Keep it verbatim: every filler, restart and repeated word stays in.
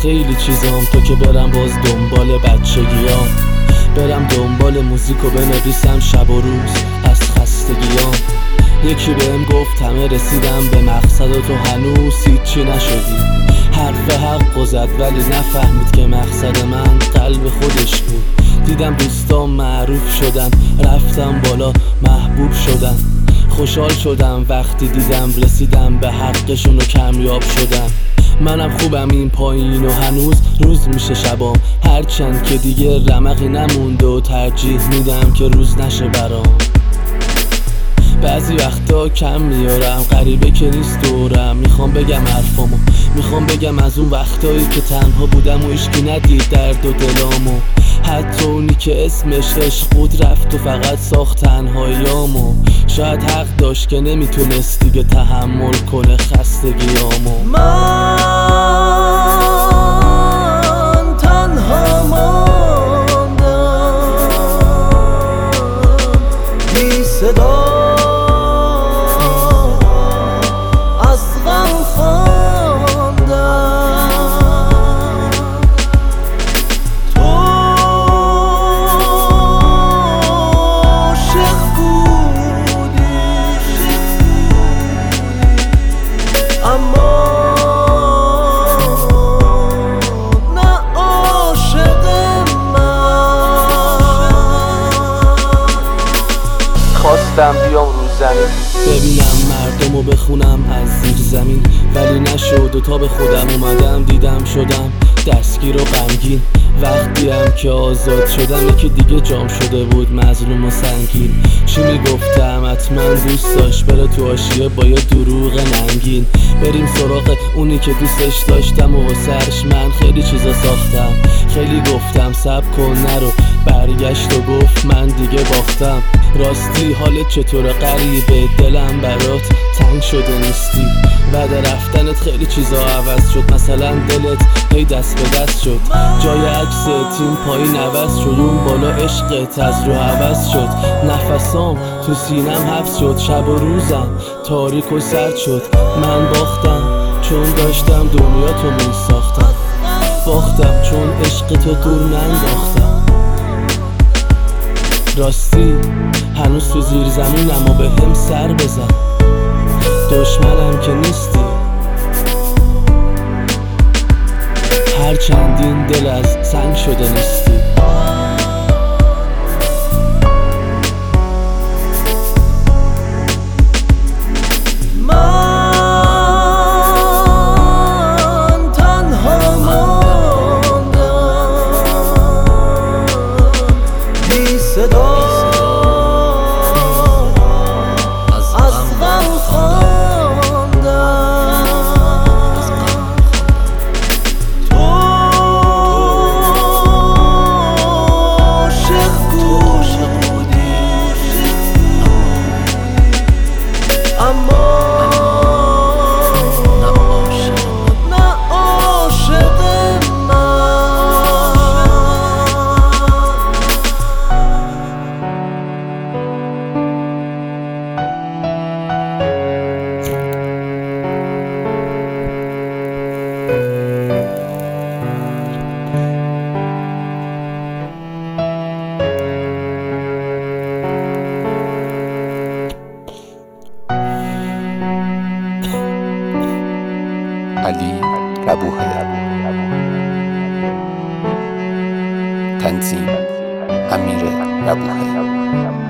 خیلی چیزام تا که برم باز دنبال بچگیام، برم دنبال موزیک و بنویسم شب و روز از خستگیام. یکی بهم گفت همه رسیدم به مقصد و تو هنوز هیچی نشدی. حرف حق و زد ولی نفهمید که مقصد من قلب خودش بود. دیدم دوستام معروف شدن، رفتم بالا محبوب شدن. خوشحال شدم وقتی دیدم رسیدم به حقشون و کمیاب شدم. منم خوبم این پایین و هنوز روز میشه شبام، هرچند که دیگه رمقی نمونده و ترجیح میدم که روز نشه برام. بعضی وقتا کم میارم، غریبه که نیست دورم. میخوام بگم حرفامو، میخوام بگم از اون وقتایی که تنها بودم و هیچکی ندید درد و دلامو. حتی اونی که اسمش عشق بود رفت و فقط ساخت تنهاییامو. شاید حق داشت که نمیتونست دیگه تحمل کنه خستگیامو. من تنها ماندم بی صدا، از غم خواندم تو عاشق بودی، اما نه عاشق من. خواستم بیام رو زمین ببینم مردمو بخونم از زیر زمین، ولی نشد و تا به خودم اومدم دیدم شدم دستگیر و غمگین. وقتی هم که آزاد شدم یکی دیگه جام شده بود مظلوم و سنگین. چی میگفتم حتما دوست داشت بره تو حاشیه با یه دروغ ننگین. بریم سراغ اونی که دوستش داشتم و واسش من خیلی چیزا ساختم. خیلی گفتم صبر کن نرو، برگشت و گفت من دیگه باختم. راستی حالت چطوره غریبه، دلم برات تنگ شده نیستی. بعد رفتنت خیلی چیزا عوض شد، مثلا دلت هی دست به دست شد. جای عکس تیم پایین عوض شد، اون بالا عشقت از رو عوض شد. نفسام تو سینم حبس شد، شب و روزم تاریک و سرد شد. من باختم چون داشتم دنیا تو می ساختم، باختم چون عشق تو دور ننداختم. راستی هنوز تو زیر زمینم و به هم سر بزن، دشمنم که نیستی. هر چندین دل از سنگ شده نیستی. من تنها ماندم بی صدا، از غم خواندم تو عاشق بودی، اما نه عاشق من. علی ربوحه، تنظیم امیر ربوحه.